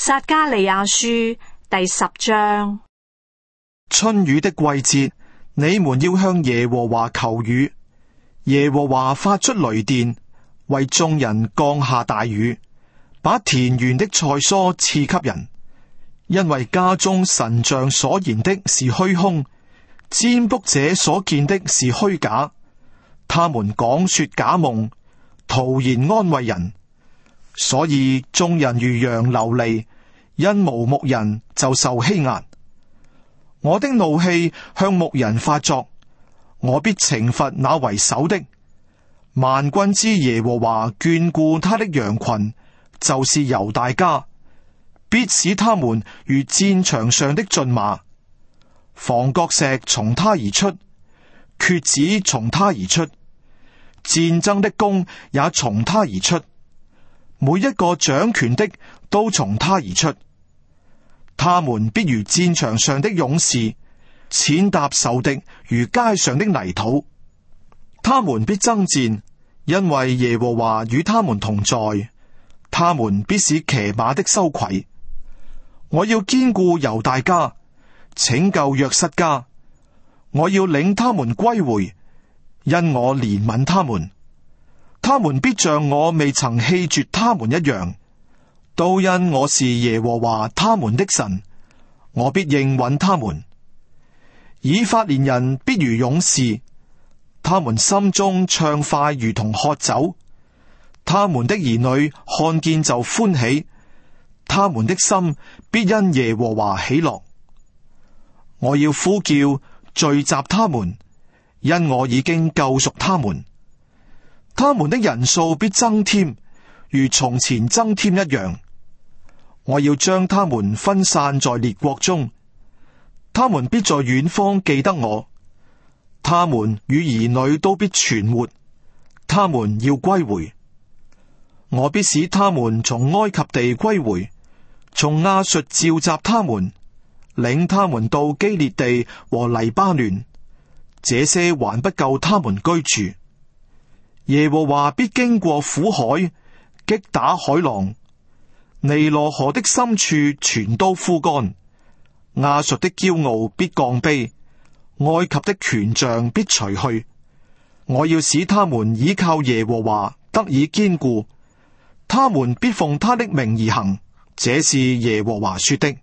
撒迦利亞書第10章。 春雨的季節，你們要向耶和華求雨。耶和華發出雷電，為眾人降下大雨，把田園的菜蔬賜給人。因為家中神像所言的是虛空，占卜者所見的是虛假。他們講說假夢，徒然安慰人。所以眾人如羊流離，因無牧人就受欺壓。我的怒氣向牧人發作，我必懲罰那為首的。萬軍之耶和華眷顧他的羊群，就是猶大家，必使他們如戰場上的駿馬。房角石從他而出，橛子從他而出，戰爭的弓也從他而出。每一個掌權的都從他而出。他們必如戰場上的勇士，踐踏仇敵如街上的泥土。他們必爭戰，因為耶和華與他們同在。他們必使騎馬的羞愧。我要堅固猶大家，拯救約瑟家。我要領他們歸回，因我憐憫他們。他們必像我未曾棄絕他們一樣，都因我是耶和華他們的神，我必應允他們。以法蓮人必如勇士，他們心中暢快如同喝酒，他們的兒女看見就歡喜，他們的心必因耶和華喜樂。我要呼叫聚集他們，因我已經救贖他們。他們的人數必增添，如從前增添一樣。我要將他們分散在列國中，他們必在遠方記得我。他們與兒女都必存活，他們要歸回。我必使他們從埃及地歸回，從亞述召集他們，領他們到基列地和黎巴嫩，這些還不夠他們居住。耶和華必經過苦海，擊打海浪，尼羅河的深處全都枯乾。亞述的驕傲必降卑，埃及的權杖必除去。我要使他們倚靠耶和華，得以堅固。他們必奉他的名而行，這是耶和華說的。